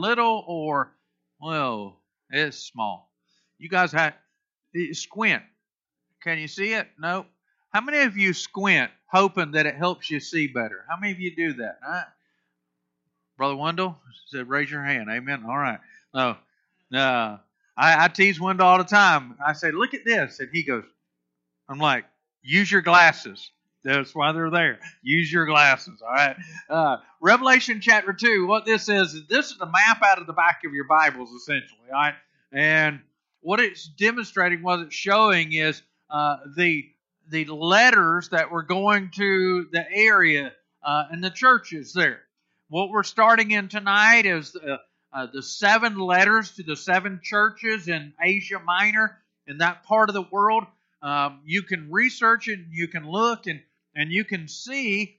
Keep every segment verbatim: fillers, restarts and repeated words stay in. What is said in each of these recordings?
little or, well, it's small. You guys have squint. Can you see it? No. How many of you squint hoping that it helps you see better? How many of you do that? All right. Brother Wendell said, raise your hand. Amen. All right. No. No. I, I tease Wendell all the time. I say, look at this. And he goes, I'm like, use your glasses. That's why they're there. Use your glasses. All right. Uh, Revelation chapter two. What this is, is this is the map out of the back of your Bibles, essentially. All right. And what it's demonstrating, what it's showing is uh, the the letters that were going to the area uh, and the churches there. What we're starting in tonight is uh, uh, the seven letters to the seven churches in Asia Minor, in that part of the world. Um, you can research it, and you can look, and, and you can see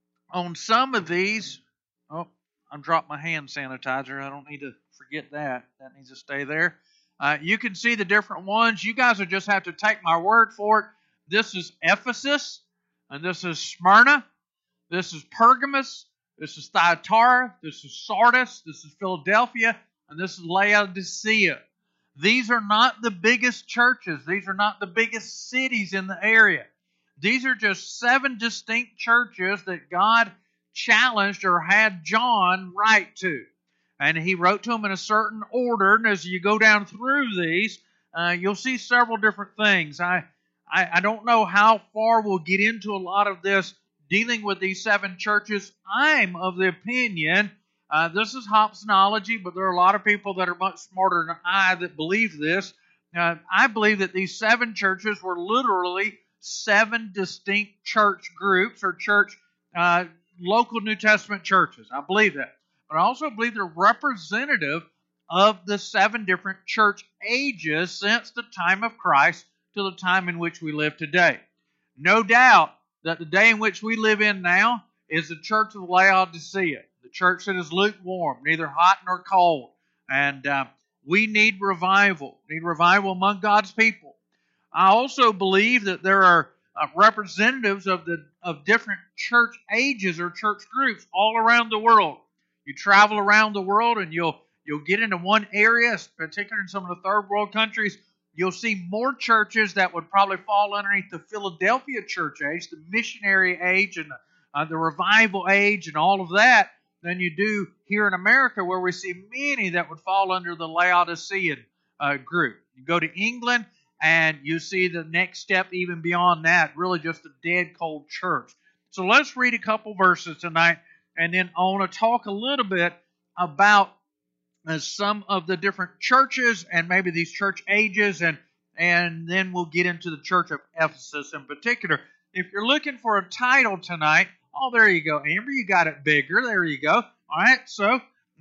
on some of these. Oh, I dropped my hand sanitizer. I don't need to forget that. That needs to stay there. Uh, you can see the different ones. You guys will just have to take my word for it. This is Ephesus, and this is Smyrna. This is Pergamos. This is Thyatira. This is Sardis. This is Philadelphia, and this is Laodicea. These are not the biggest churches. These are not the biggest cities in the area. These are just seven distinct churches that God challenged or had John write to. And he wrote to them in a certain order. And as you go down through these, uh, you'll see several different things. I, I, I don't know how far we'll get into a lot of this dealing with these seven churches. I'm of the opinion, uh, this is Hobsonology, but there are a lot of people that are much smarter than I that believe this. Uh, I believe that these seven churches were literally seven distinct church groups or church uh, local New Testament churches. I believe that. But I also believe they're representative of the seven different church ages since the time of Christ to the time in which we live today. No doubt that the day in which we live in now is the church of Laodicea, the church that is lukewarm, neither hot nor cold. And uh, we need revival, need revival among God's people. I also believe that there are uh, representatives of the of different church ages or church groups all around the world. You travel around the world and you'll you'll get into one area, particularly in some of the third world countries, you'll see more churches that would probably fall underneath the Philadelphia church age, the missionary age, and uh, the revival age, and all of that, than you do here in America, where we see many that would fall under the Laodicean uh, group. You go to England, and you see the next step even beyond that, really just a dead cold church. So let's read a couple verses tonight, and then I want to talk a little bit about uh, some of the different churches and maybe these church ages, and, and then we'll get into the church of Ephesus in particular. If you're looking for a title tonight, oh, there you go, Amber, you got it bigger. There you go. All right, so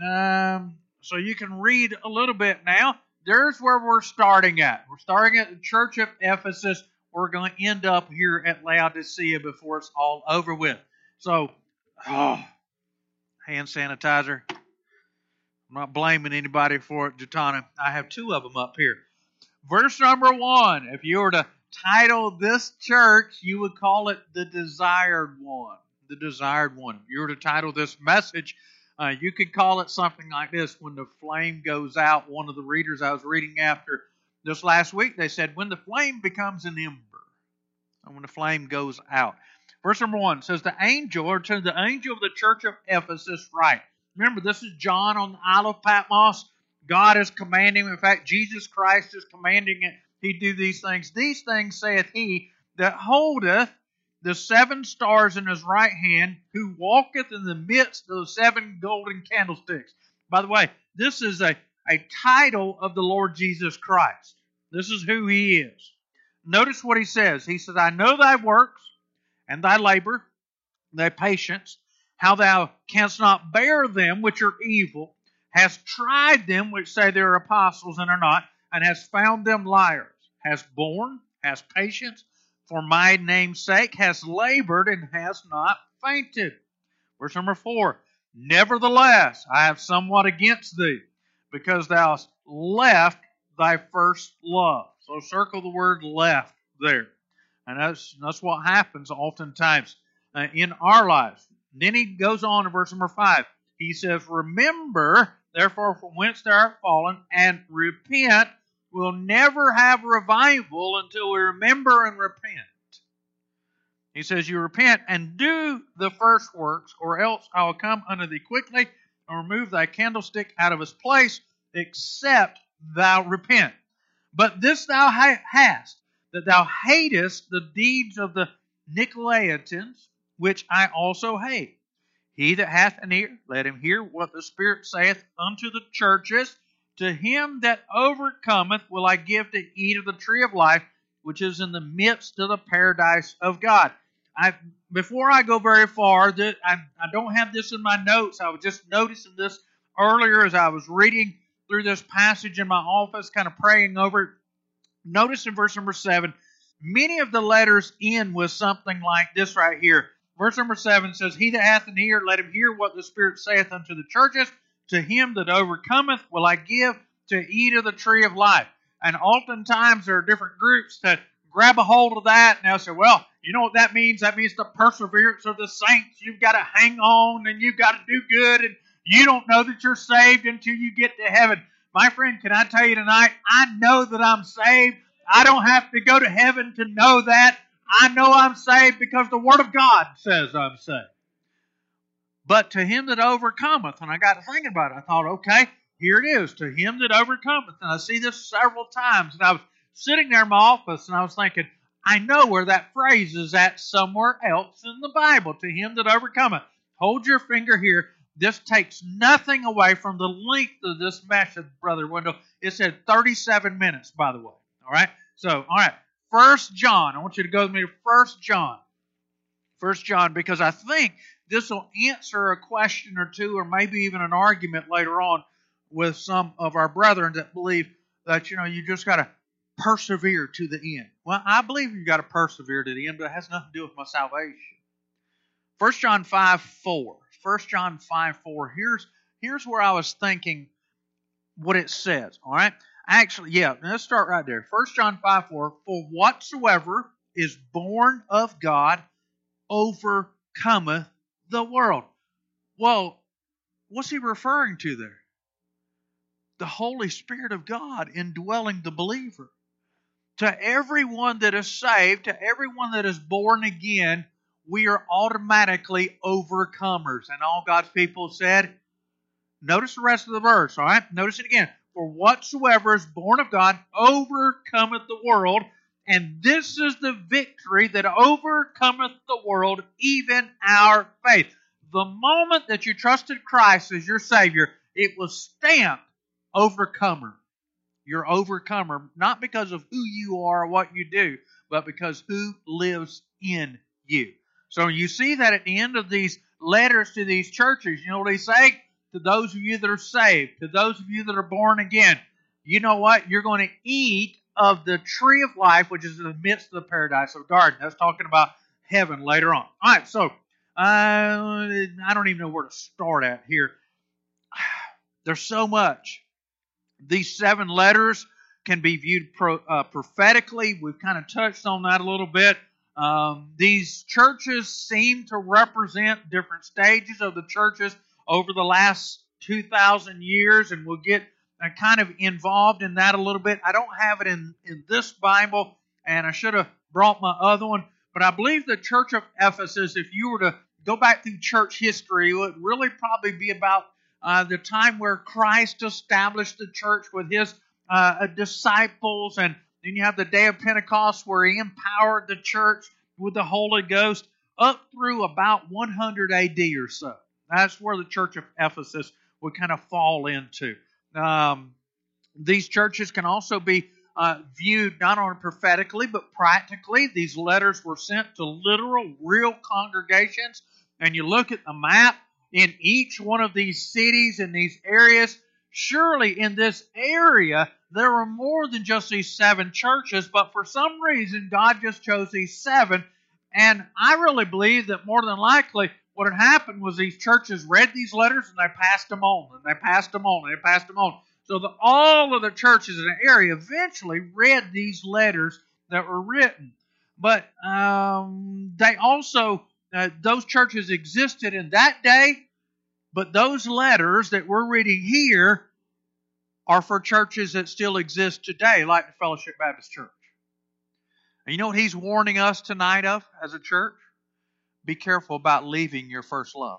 um, so you can read a little bit now. There's where we're starting at. We're starting at the church of Ephesus. We're going to end up here at Laodicea before it's all over with. So, oh, hand sanitizer. I'm not blaming anybody for it, Jatana. I have two of them up here. Verse number one. If you were to title this church, you would call it the Desired One. The Desired One. If you were to title this message, uh, you could call it something like this: When the Flame Goes Out. One of the readers I was reading after this last week, they said, when the flame becomes an ember. And when the flame goes out. Verse number one says, the angel, or to the angel of the church of Ephesus write. Remember, this is John on the Isle of Patmos. God is commanding, in fact, Jesus Christ is commanding it. He do these things. These things saith he that holdeth the seven stars in his right hand, who walketh in the midst of the seven golden candlesticks. By the way, this is a, a title of the Lord Jesus Christ. This is who he is. Notice what he says. He says, I know thy works, and thy labor, thy patience, how thou canst not bear them which are evil, hast tried them which say they are apostles and are not, and hast found them liars, hast borne, hast patience, for my name's sake, hast labored, and hast not fainted. Verse number four, nevertheless, I have somewhat against thee, because thou hast left thy first love. So circle the word left there. And that's, that's what happens oftentimes uh, in our lives. Then he goes on to verse number five. He says, remember therefore from whence they are fallen, and repent. We'll never have revival until we remember and repent. He says, you repent and do the first works, or else I will come unto thee quickly and remove thy candlestick out of his place, except thou repent. But this thou hast, that thou hatest the deeds of the Nicolaitans, which I also hate. He that hath an ear, let him hear what the Spirit saith unto the churches. To him that overcometh will I give to eat of the tree of life, which is in the midst of the paradise of God. I, before I go very far, that I, I don't have this in my notes. I was just noticing this earlier as I was reading through this passage in my office, kind of praying over it. Notice in verse number seven, many of the letters end with something like this right here. Verse number seven says, he that hath an ear, let him hear what the Spirit saith unto the churches. To him that overcometh will I give to eat of the tree of life. And oftentimes there are different groups that grab a hold of that, and they'll say, well, you know what that means? That means the perseverance of the saints. You've got to hang on, and you've got to do good, and you don't know that you're saved until you get to heaven. My friend, can I tell you tonight, I know that I'm saved. I don't have to go to heaven to know that. I know I'm saved because the Word of God says I'm saved. But to him that overcometh, and I got to thinking about it, I thought, okay, here it is, to him that overcometh. And I see this several times, and I was sitting there in my office, and I was thinking, I know where that phrase is at somewhere else in the Bible. To him that overcometh. Hold your finger here. This takes nothing away from the length of this message, Brother Wendell. It said thirty-seven minutes, by the way. All right? So, all right. First John. I want you to go with me to First John. First John, because I think this will answer a question or two, or maybe even an argument later on with some of our brethren that believe that, you know, you just got to persevere to the end. Well, I believe you've got to persevere to the end, but it has nothing to do with my salvation. First John five four. First John five four. Here's, here's where I was thinking what it says. All right? Actually, yeah, let's start right there. First John five four. For whatsoever is born of God overcometh the world. Well, what's he referring to there? The Holy Spirit of God indwelling the believer. To everyone that is saved, to everyone that is born again, we are automatically overcomers. And all God's people said, notice the rest of the verse, all right? Notice it again. For whatsoever is born of God overcometh the world, and this is the victory that overcometh the world, even our faith. The moment that you trusted Christ as your Savior, it was stamped overcomer. You're overcomer, not because of who you are or what you do, but because who lives in you. So you see that at the end of these letters to these churches, you know what he's saying? To those of you that are saved, to those of you that are born again, you know what? You're going to eat of the tree of life, which is in the midst of the paradise of garden. That's talking about heaven later on. All right, so uh, I don't even know where to start at here. There's so much. These seven letters can be viewed pro, uh, prophetically. We've kind of touched on that a little bit. Um, these churches seem to represent different stages of the churches over the last two thousand years, and we'll get uh, kind of involved in that a little bit. I don't have it in, in this Bible, and I should have brought my other one, but I believe the Church of Ephesus, if you were to go back through church history, it would really probably be about uh, the time where Christ established the church with His uh, disciples, and then you have the day of Pentecost where He empowered the church with the Holy Ghost up through about one hundred A D or so. That's where the Church of Ephesus would kind of fall into. Um, these churches can also be uh, viewed not only prophetically but practically. These letters were sent to literal, real congregations. And you look at the map in each one of these cities and these areas. Surely in this area there were more than just these seven churches, but for some reason God just chose these seven. And I really believe that more than likely what had happened was these churches read these letters and they passed them on, and they passed them on, and they passed them on. So that all of the churches in the area eventually read these letters that were written. But um, they also, uh, those churches existed in that day, But those letters that we're reading here are for churches that still exist today, like the Fellowship Baptist Church. And you know what he's warning us tonight of as a church? Be careful about leaving your first love.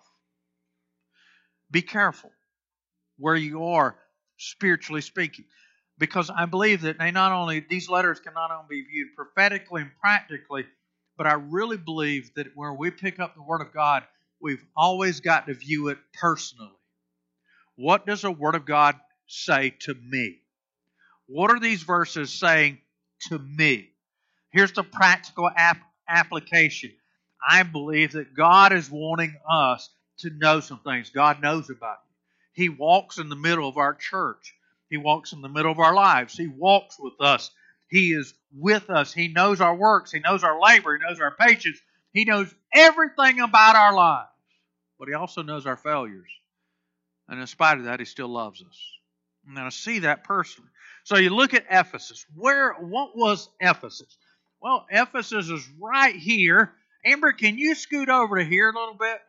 Be careful where you are spiritually speaking. Because I believe that they not only these letters can not only be viewed prophetically and practically, but I really believe that where we pick up the Word of God, we've always got to view it personally. What does the Word of God say to me? What are these verses saying to me? Here's the practical ap- application. I believe that God is wanting us to know some things. God knows about you. He walks in the middle of our church. He walks in the middle of our lives. He walks with us. He is with us. He knows our works. He knows our labor. He knows our patience. He knows everything about our lives. But He also knows our failures. And in spite of that, He still loves us. And I see that personally. So you look at Ephesus. Where? What was Ephesus? Well, Ephesus is right here. Amber, can you scoot over to here a little bit?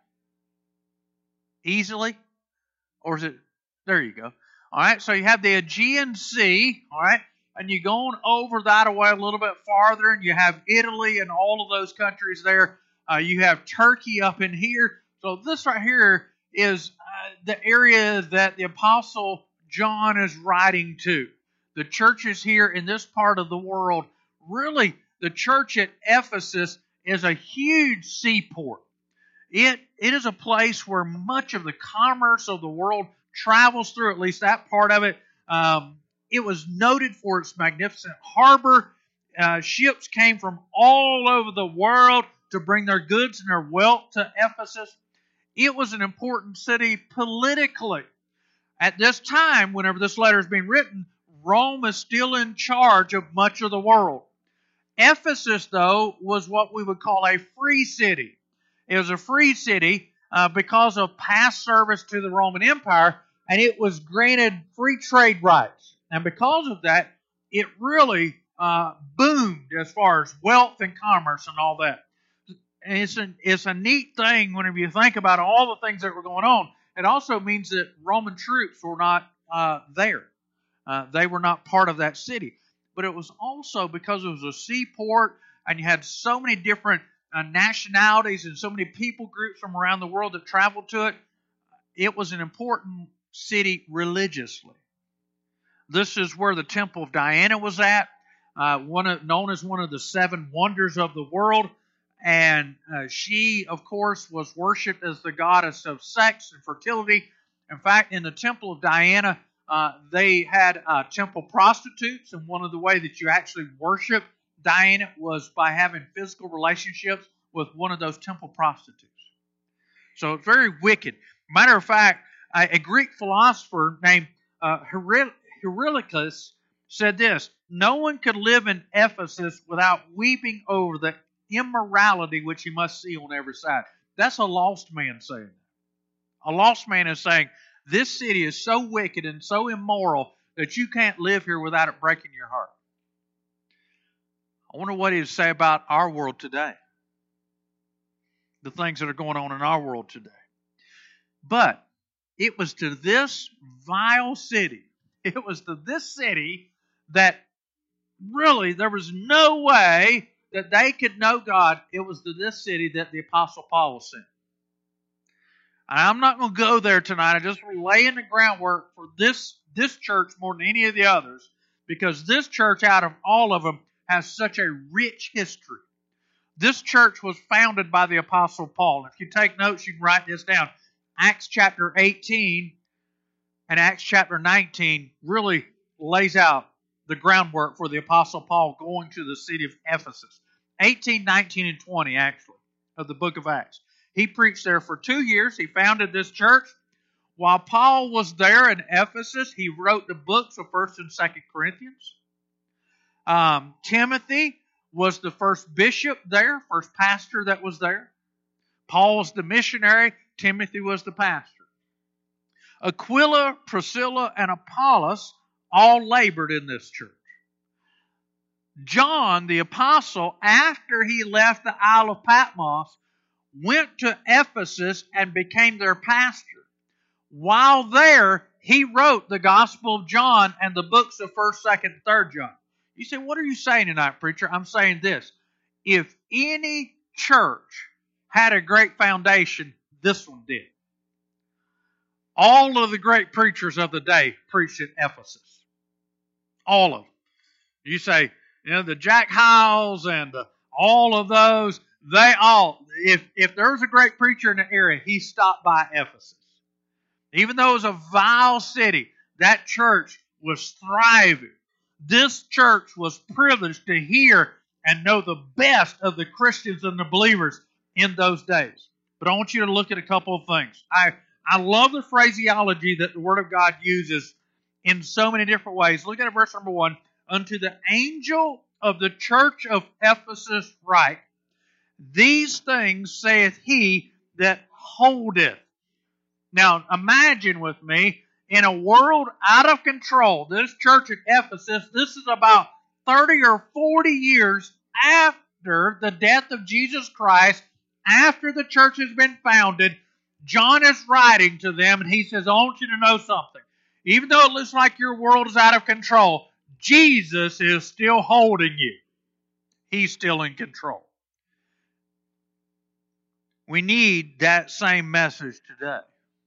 Easily? Or is it? There you go. All right, so you have the Aegean Sea, all right, and you go on over that away a little bit farther, and you have Italy and all of those countries there. Uh, you have Turkey up in here. So this right here is uh, the area that the Apostle John is writing to. The churches here in this part of the world, really, the church at Ephesus is a huge seaport. It, it is a place where much of the commerce of the world travels through, at least that part of it. Um, it was noted for its magnificent harbor. Uh, ships came from all over the world to bring their goods and their wealth to Ephesus. It was an important city politically. At this time, whenever this letter is being written, Rome is still in charge of much of the world. Ephesus, though, was what we would call a free city. It was a free city uh, because of past service to the Roman Empire, and it was granted free trade rights. And because of that, it really uh, boomed as far as wealth and commerce and all that. And it's a, it's a neat thing whenever you think about all the things that were going on. It also means that Roman troops were not uh, there. Uh, they were not part of that city. But it was also because it was a seaport and you had so many different uh, nationalities and so many people groups from around the world that traveled to it. It was an important city religiously. This is where the Temple of Diana was at, uh, one of, known as one of the seven wonders of the world. And uh, she, of course, was worshipped as the goddess of sex and fertility. In fact, in the Temple of Diana, uh, they had uh, temple prostitutes, and one of the ways that you actually worship Diana was by having physical relationships with one of those temple prostitutes. So it's very wicked. Matter of fact, a, a Greek philosopher named uh, Herodotus said this: no one could live in Ephesus without weeping over the immorality which he must see on every side. That's a lost man saying that. A lost man is saying, this city is so wicked and so immoral that you can't live here without it breaking your heart. I wonder what he would say about our world today. The things that are going on in our world today. But it was to this vile city, it was to this city that really there was no way that they could know God. It was to this city that the Apostle Paul was sent. And I'm not going to go there tonight. I'm just laying the groundwork for this, this church more than any of the others, because this church, out of all of them, has such a rich history. This church was founded by the Apostle Paul. If you take notes, you can write this down. Acts chapter eighteen and Acts chapter nineteen really lays out the groundwork for the Apostle Paul going to the city of Ephesus. eighteen, nineteen, and twenty, actually, of the book of Acts. He preached there for two years. He founded this church. While Paul was there in Ephesus, he wrote the books of First and Second Corinthians. Um, Timothy was the first bishop there, first pastor that was there. Paul was the missionary. Timothy was the pastor. Aquila, Priscilla, and Apollos all labored in this church. John, the apostle, after he left the Isle of Patmos, went to Ephesus and became their pastor. While there, he wrote the Gospel of John and the books of first, second, and third John. You say, what are you saying tonight, preacher? I'm saying this. If any church had a great foundation, this one did. All of the great preachers of the day preached at Ephesus. All of them. You say, you know, the Jack Hyles and the, all of those, they all, if, if there's a great preacher in the area, he stopped by Ephesus. Even though it was a vile city, that church was thriving. This church was privileged to hear and know the best of the Christians and the believers in those days. But I want you to look at a couple of things. I, I love the phraseology that the Word of God uses in so many different ways. Look at verse number one. Unto the angel of the church of Ephesus write, these things saith he that holdeth. Now imagine with me, in a world out of control, this church at Ephesus, this is about thirty or forty years after the death of Jesus Christ, after the church has been founded. John is writing to them and he says, I want you to know something. Even though it looks like your world is out of control, Jesus is still holding you. He's still in control. We need that same message today.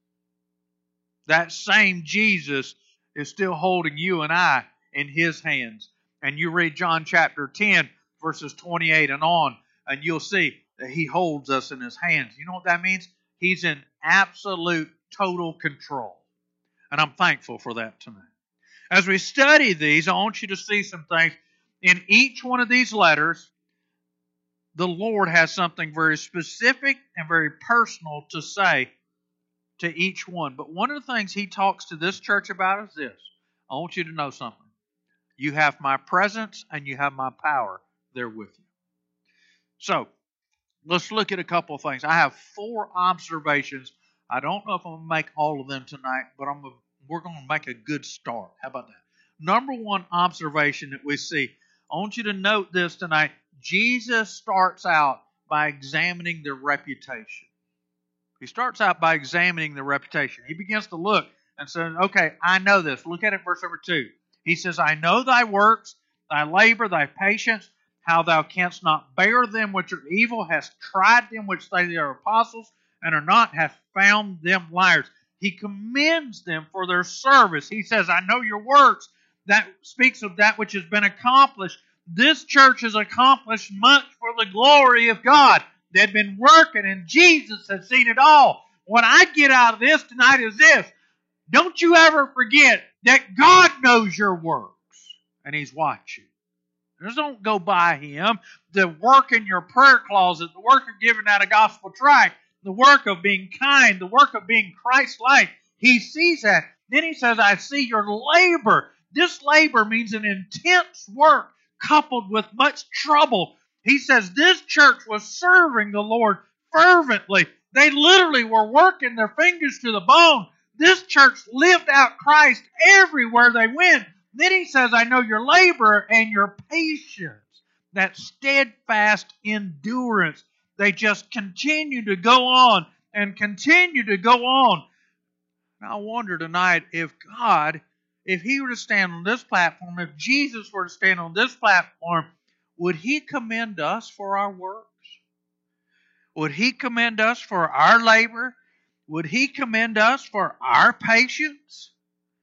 That same Jesus is still holding you and I in His hands. And you read John chapter ten, verses twenty-eight and on, and you'll see that He holds us in His hands. You know what that means? He's in absolute, total control. And I'm thankful for that tonight. As we study these, I want you to see some things. In each one of these letters, the Lord has something very specific and very personal to say to each one. But one of the things He talks to this church about is this. I want you to know something. You have my presence and you have my power there with you. So, let's look at a couple of things. I have four observations. I don't know if I'm going to make all of them tonight, but I'm going to, we're going to make a good start. How about that? Number one observation that we see. I want you to note this tonight. Jesus starts out by examining their reputation. He starts out by examining their reputation. He begins to look and says, okay, I know this. Look at it, verse number two. He says, I know thy works, thy labor, thy patience, how thou canst not bear them which are evil, hast tried them which say they are apostles, and are not, hast found them liars. He commends them for their service. He says, I know your works. That speaks of that which has been accomplished. This church has accomplished much for the glory of God. They'd been working, and Jesus had seen it all. What I get out of this tonight is this. Don't you ever forget that God knows your works, and He's watching. Just don't go by Him. The work in your prayer closet, the work of giving out a gospel tract, the work of being kind, the work of being Christ-like, He sees that. Then He says, I see your labor. This labor means an intense work coupled with much trouble. He says this church was serving the Lord fervently. They literally were working their fingers to the bone. This church lived out Christ everywhere they went. Then He says, I know your labor and your patience, that steadfast endurance. They just continue to go on and continue to go on. And I wonder tonight if God, if He were to stand on this platform, if Jesus were to stand on this platform, would He commend us for our works? Would He commend us for our labor? Would He commend us for our patience?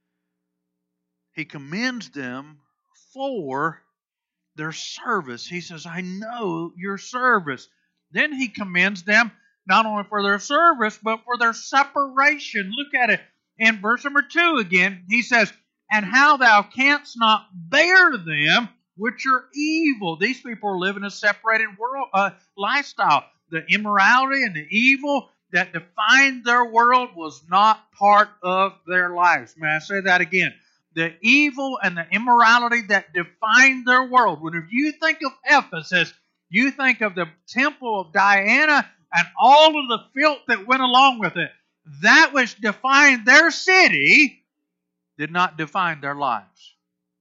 He commends them for their service. He says, I know your service. Then He commends them not only for their service, but for their separation. Look at it in verse number two again. He says, and how thou canst not bear them which are evil. These people are living a separated world uh, lifestyle. The immorality and the evil that defined their world was not part of their lives. May I say that again? The evil and the immorality that defined their world. Whenever you think of Ephesus, you think of the temple of Diana and all of the filth that went along with it. That which defined their city did not define their lives.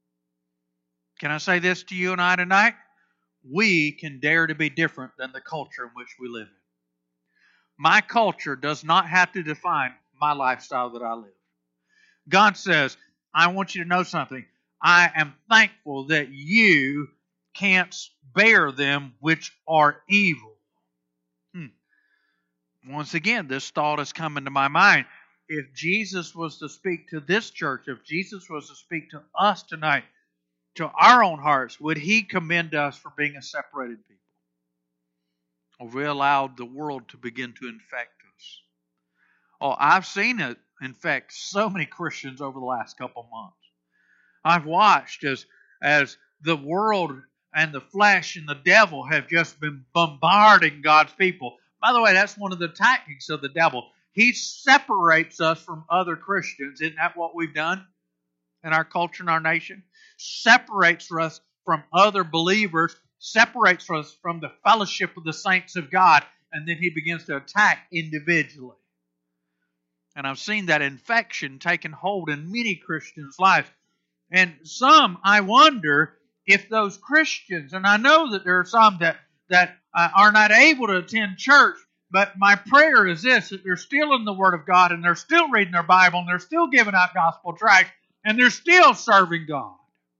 Can I say this to you and I tonight? We can dare to be different than the culture in which we live in. My culture does not have to define my lifestyle that I live. God says, I want you to know something. I am thankful that you can't bear them which are evil. Hmm. Once again, this thought has come into my mind. If Jesus was to speak to this church, if Jesus was to speak to us tonight, to our own hearts, would He commend us for being a separated people? Or we allowed the world to begin to infect us? Oh, I've seen it infect so many Christians over the last couple of months. I've watched as, as the world and the flesh and the devil have just been bombarding God's people. By the way, that's one of the tactics of the devil. He separates us from other Christians. Isn't that what we've done in our culture and our nation? Separates us from other believers, separates us from the fellowship of the saints of God, and then he begins to attack individually. And I've seen that infection taking hold in many Christians' lives. And some, I wonder if those Christians, and I know that there are some that, that uh, are not able to attend church, but my prayer is this, that they're still in the Word of God, and they're still reading their Bible, and they're still giving out gospel tracts, and they're still serving God.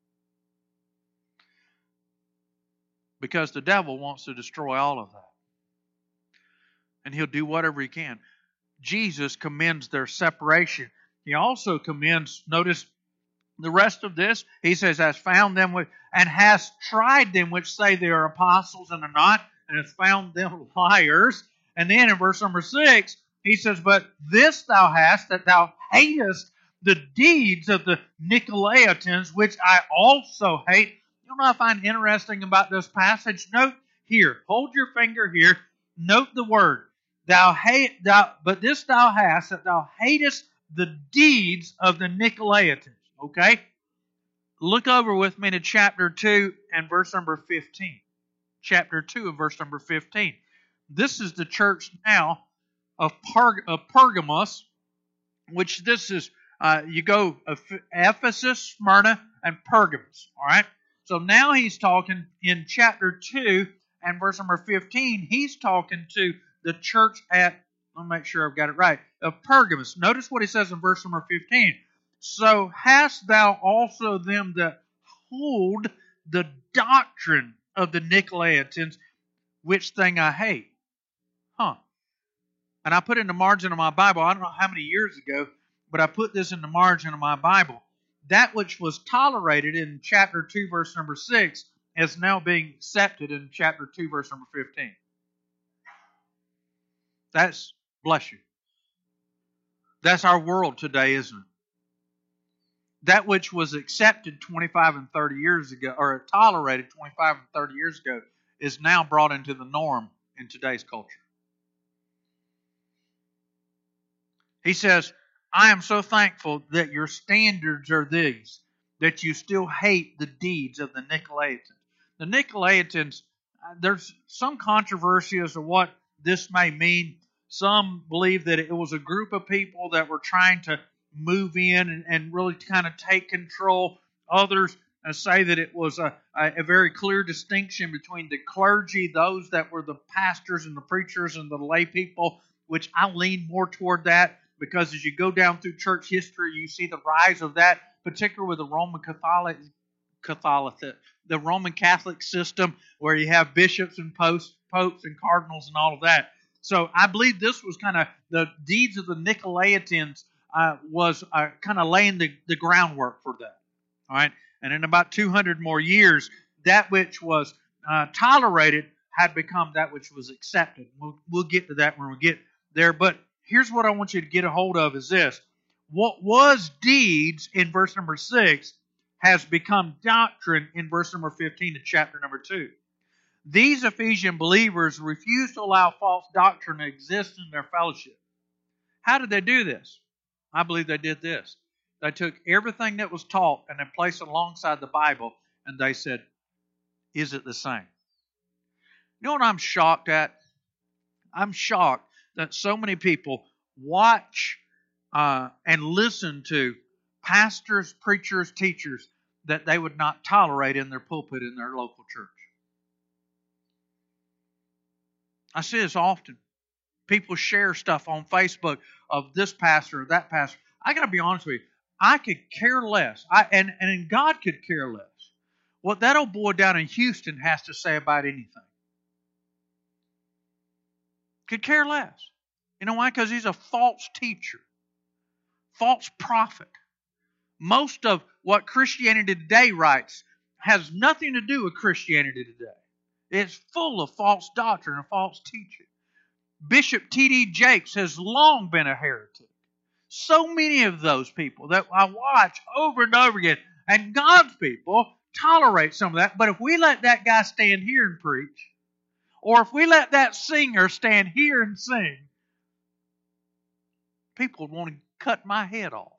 Because the devil wants to destroy all of that. And he'll do whatever he can. Jesus commends their separation. He also commends, notice the rest of this, he says, has found them with, and has tried them which say they are apostles and are not, and has found them liars. And then in verse number six, he says, but this thou hast, that thou hatest the deeds of the Nicolaitans, which I also hate. You know what I find interesting about this passage? Note here, hold your finger here, note the word. Thou hate, thou, but this thou hast, that thou hatest the deeds of the Nicolaitans. Okay? Look over with me to chapter two and verse number fifteen. Chapter two and verse number fifteen. This is the church now of, Perg- of Pergamos, which this is, uh, you go of Ephesus, Smyrna, and Pergamos. All right? So now he's talking in chapter two and verse number fifteen. He's talking to the church at, let me make sure I've got it right, of Pergamos. Notice what he says in verse number fifteen. So hast thou also them that hold the doctrine of the Nicolaitans, which thing I hate. Huh. And I put in the margin of my Bible, I don't know how many years ago, but I put this in the margin of my Bible. That which was tolerated in chapter two, verse number six, is now being accepted in chapter two, verse number fifteen. That's, bless you. That's our world today, isn't it? That which was accepted twenty-five and thirty years ago, or tolerated twenty-five and thirty years ago, is now brought into the norm in today's culture. He says, I am so thankful that your standards are these, that you still hate the deeds of the Nicolaitans. The Nicolaitans, there's some controversy as to what this may mean. Some believe that it was a group of people that were trying to move in and, and really kind of take control. Others uh, say that it was a, a, a very clear distinction between the clergy, those that were the pastors and the preachers, and the lay people, which I lean more toward that, because as you go down through church history, you see the rise of that, particularly with the Roman Catholic, Catholic the Roman Catholic system, where you have bishops and popes, popes and cardinals and all of that. So I believe this was kind of the deeds of the Nicolaitans uh, was uh, kind of laying the, the groundwork for that. All right, and in about two hundred more years, that which was uh, tolerated had become that which was accepted. We'll, we'll get to that when we get there. But here's what I want you to get a hold of is this. What was deeds in verse number six has become doctrine in verse number fifteen of chapter number two. These Ephesian believers refused to allow false doctrine to exist in their fellowship. How did they do this? I believe they did this. They took everything that was taught and they placed it alongside the Bible, and they said, is it the same? You know what I'm shocked at? I'm shocked that so many people watch uh, and listen to pastors, preachers, teachers that they would not tolerate in their pulpit in their local church. I see this often. People share stuff on Facebook of this pastor or that pastor. I got to be honest with you. I could care less. I and, and God could care less what that old boy down in Houston has to say about anything. Could care less. You know why? Because he's a false teacher. False prophet. Most of what Christianity Today writes has nothing to do with Christianity today. It's full of false doctrine and false teaching. Bishop T D Jakes has long been a heretic. So many of those people that I watch over and over again, and God's people tolerate some of that. But if we let that guy stand here and preach, or if we let that singer stand here and sing, people would want to cut my head off.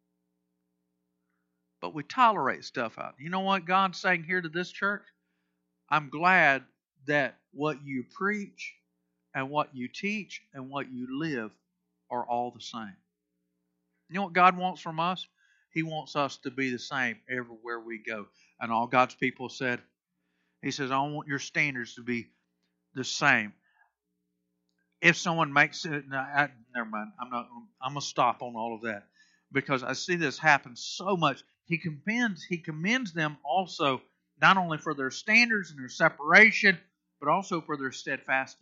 But we tolerate stuff out. You know what God's saying here to this church? I'm glad that what you preach and what you teach and what you live are all the same. You know what God wants from us? He wants us to be the same everywhere we go. And all God's people said, He says, I want your standards to be the same. If someone makes it, no, I, never mind. I'm not. I'm gonna stop on all of that because I see this happen so much. He commends. He commends them also not only for their standards and their separation, but also for their steadfastness.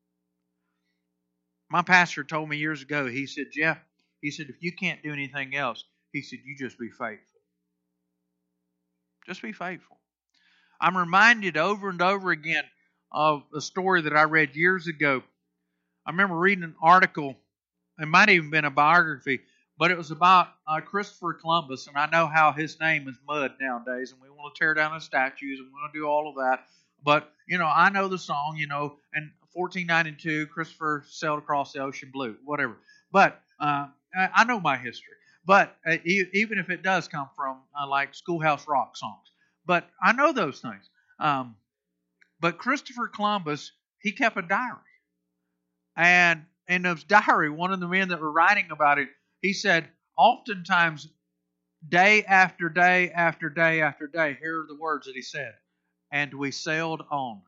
My pastor told me years ago. He said, Jeff. He said, if you can't do anything else, he said, you just be faithful. Just be faithful. I'm reminded over and over again of a story that I read years ago. I remember reading an article. It might have even been a biography, but it was about uh, Christopher Columbus, and I know how his name is mud nowadays, and we want to tear down his statues, and we want to do all of that. But, you know, I know the song, you know, and fourteen ninety-two, Christopher sailed across the ocean blue, whatever. But uh, I know my history. But uh, even if it does come from uh, like Schoolhouse Rock songs. But I know those things. Um, but Christopher Columbus, he kept a diary. And in his diary, one of the men that were writing about it, he said, oftentimes, day after day after day after day, here are the words that he said, and we sailed on.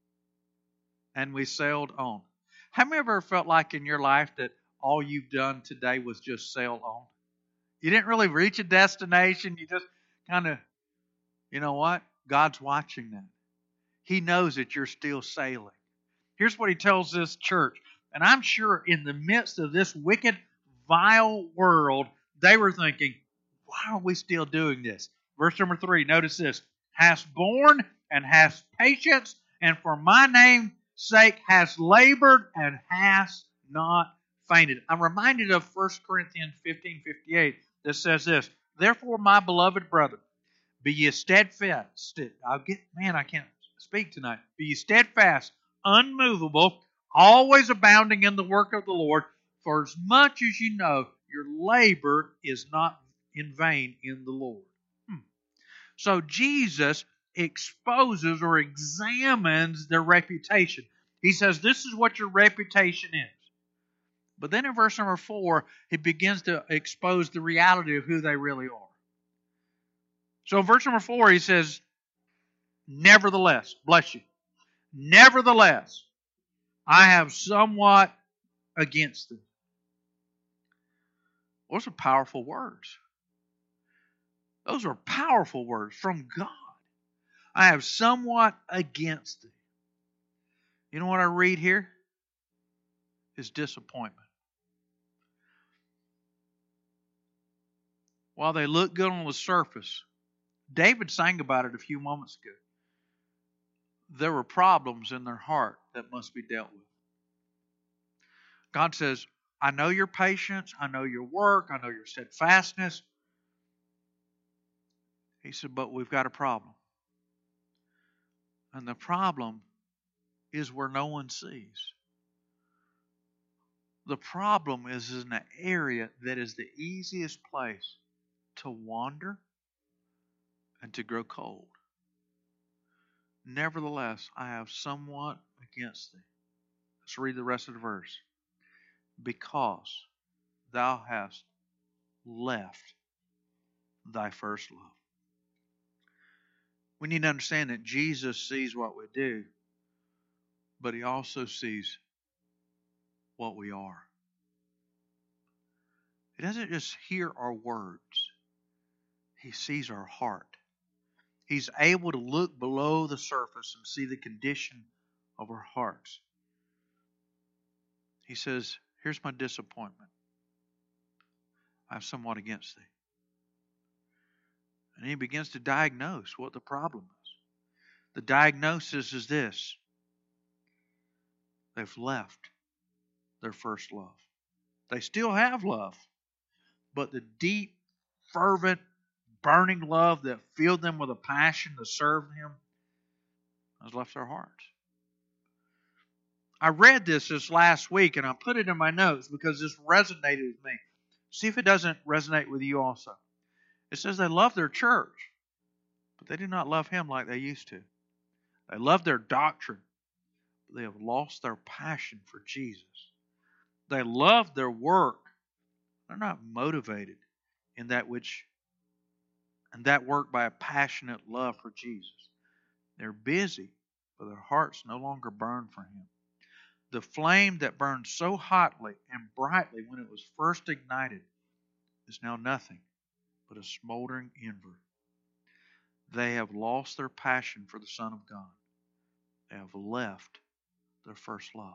And we sailed on. Have you ever felt like in your life that all you've done today was just sail on? You didn't really reach a destination. You just kind of, you know what? God's watching that. He knows that you're still sailing. Here's what he tells this church. And I'm sure in the midst of this wicked, vile world, they were thinking, why are we still doing this? Verse number three, notice this. Hast borne and hast patience, and for my name's sake hast labored and hast not fainted. I'm reminded of First Corinthians fifteen fifty-eight that says this. Therefore, my beloved brother, be ye steadfast. I'll get, man, I can't speak tonight. Be ye steadfast, unmovable, always abounding in the work of the Lord, for as much as you know your labor is not in vain in the Lord. Hmm. So Jesus exposes or examines their reputation. He says, this is what your reputation is. But then in verse number four, he begins to expose the reality of who they really are. So in verse number four, he says, nevertheless, bless you, nevertheless, I have somewhat against them. Those are powerful words. Those are powerful words from God. I have somewhat against thee. You know what I read here? Is disappointment. While they look good on the surface, David sang about it a few moments ago. There were problems in their heart that must be dealt with. God says, I know your patience, I know your work, I know your steadfastness. He said, but we've got a problem. And the problem is where no one sees. The problem is in an area that is the easiest place to wander and to grow cold. Nevertheless, I have somewhat against thee. Let's read the rest of the verse. Because thou hast left thy first love. We need to understand that Jesus sees what we do, but he also sees what we are. He doesn't just hear our words. He sees our heart. He's able to look below the surface and see the condition of our hearts. He says, here's my disappointment. I have somewhat against thee. And he begins to diagnose what the problem is. The diagnosis is this: they've left their first love. They still have love, but the deep, fervent, burning love that filled them with a passion to serve Him has left their hearts. I read this this last week and I put it in my notes because this resonated with me. See if it doesn't resonate with you also. It says they love their church, but they do not love Him like they used to. They love their doctrine, but they have lost their passion for Jesus. They love their work. They're not motivated in that which, and that work by a passionate love for Jesus. They're busy, but their hearts no longer burn for Him. The flame that burned so hotly and brightly when it was first ignited is now nothing but a smoldering ember. They have lost their passion for the Son of God. They have left their first love.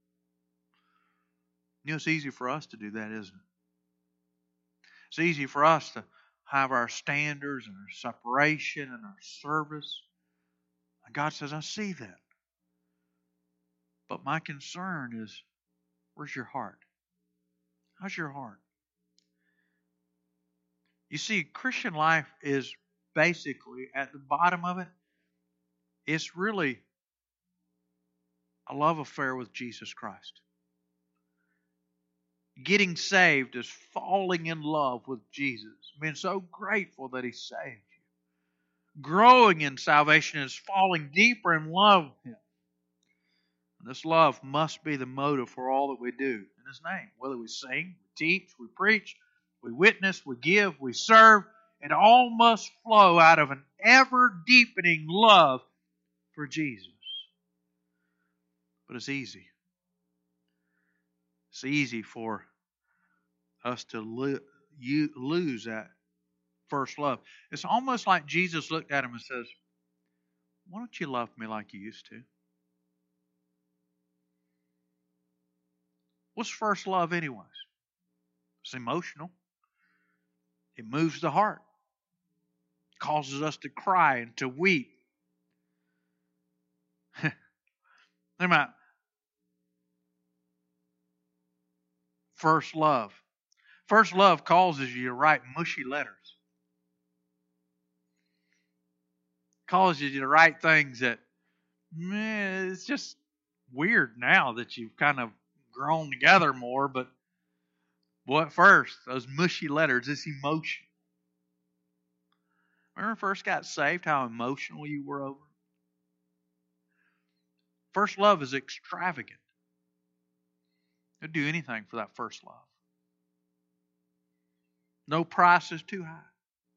You know, it's easy for us to do that, isn't it? It's easy for us to have our standards and our separation and our service. And God says, I see that. But my concern is, where's your heart? How's your heart? You see, Christian life is basically, at the bottom of it, it's really a love affair with Jesus Christ. Getting saved is falling in love with Jesus. Being so grateful that He saved you. Growing in salvation is falling deeper in love with Him. And this love must be the motive for all that we do in His name. Whether we sing, we teach, we preach, we witness, we give, we serve, it all must flow out of an ever-deepening love for Jesus. But it's easy. It's easy for us to lo- you lose that first love. It's almost like Jesus looked at him and says, why don't you love me like you used to? What's first love anyways? It's emotional. It moves the heart. It causes us to cry and to weep. Think about first love. First love causes you to write mushy letters. Causes you to write things that, man, it's just weird now that you've kind of grown together more, but boy, at first, those mushy letters, this emotion. Remember when you first got saved, how emotional you were over it? First love is extravagant. You'll do anything for that first love. No price is too high.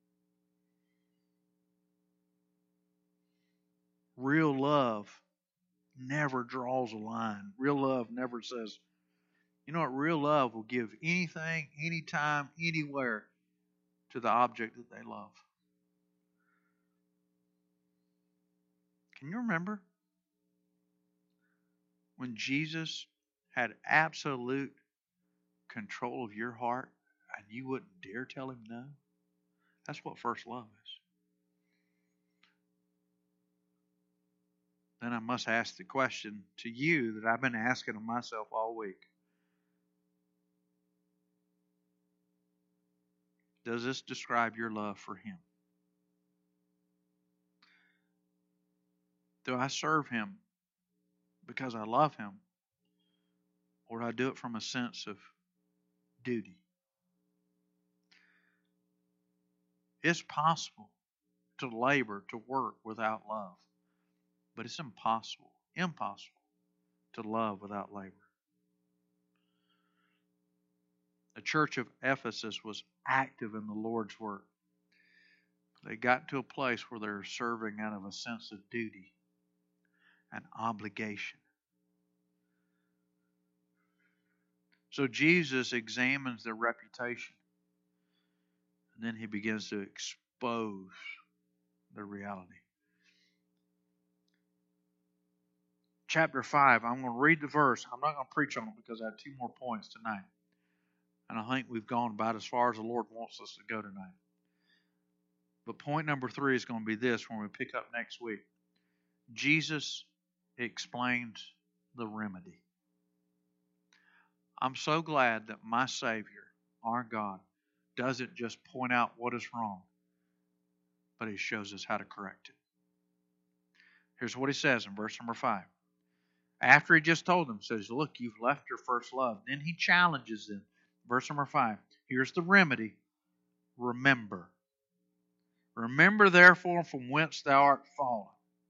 Real love never draws a line. Real love never says, you know what? Real love will give anything, anytime, anywhere to the object that they love. Can you remember when Jesus had absolute control of your heart and you wouldn't dare tell Him no? That's what first love is. Then I must ask the question to you that I've been asking of myself all week. Does this describe your love for Him? Do I serve Him because I love Him? Or do I do it from a sense of duty? It's possible to labor, to work without love. But it's impossible, impossible to love without labor. The church of Ephesus was active in the Lord's work. They got to a place where they were serving out of a sense of duty and obligation. So Jesus examines their reputation. And then he begins to expose their reality. Chapter five, I'm going to read the verse. I'm not going to preach on it because I have two more points tonight. And I think we've gone about as far as the Lord wants us to go tonight. But point number three is going to be this when we pick up next week. Jesus explains the remedy. I'm so glad that my Savior, our God, doesn't just point out what is wrong, but He shows us how to correct it. Here's what He says in verse number five. After He just told them, says, look, you've left your first love. Then He challenges them. Verse number five. Here's the remedy. Remember. Remember therefore from whence thou art fallen.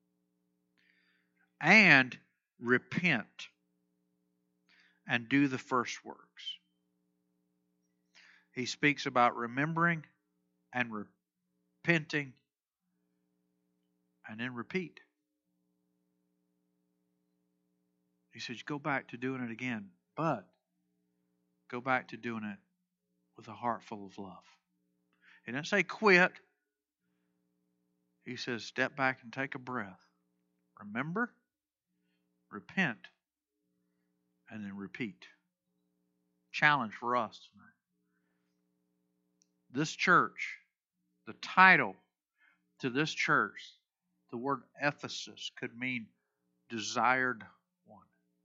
And repent. And do the first works. He speaks about remembering and repenting and then repeat. He says, go back to doing it again, but go back to doing it with a heart full of love. He didn't say quit. He says, step back and take a breath. Remember, repent, and then repeat. Challenge for us tonight. This church, the title to this church, the word Ephesus could mean desired one.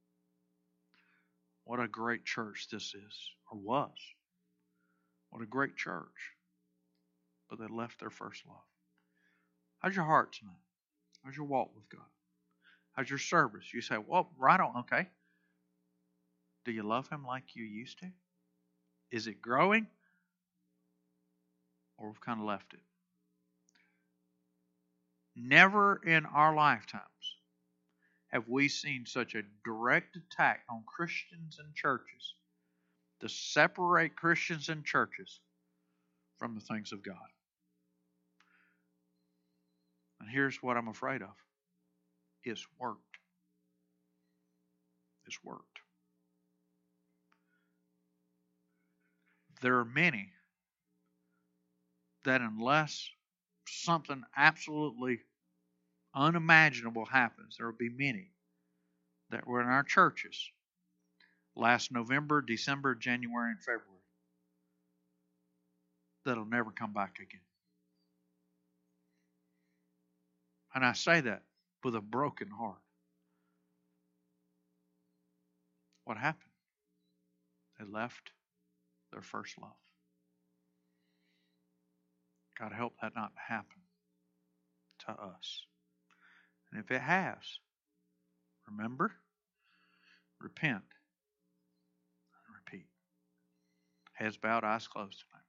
What a great church this is, or was. What a great church. But they left their first love. How's your heart tonight? How's your walk with God? How's your service? You say, well, right on, okay. Do you love Him like you used to? Is it growing? Or we've kind of left it. Never in our lifetimes have we seen such a direct attack on Christians and churches to separate Christians and churches from the things of God. And here's what I'm afraid of. It's worked. It's worked. There are many that unless something absolutely unimaginable happens, there will be many that were in our churches last November, December, January, and February that'll never come back again. And I say that with a broken heart. What happened? They left their first love. God, help that not to happen to us. And if it has, remember, repent, and repeat. Heads bowed, eyes closed tonight.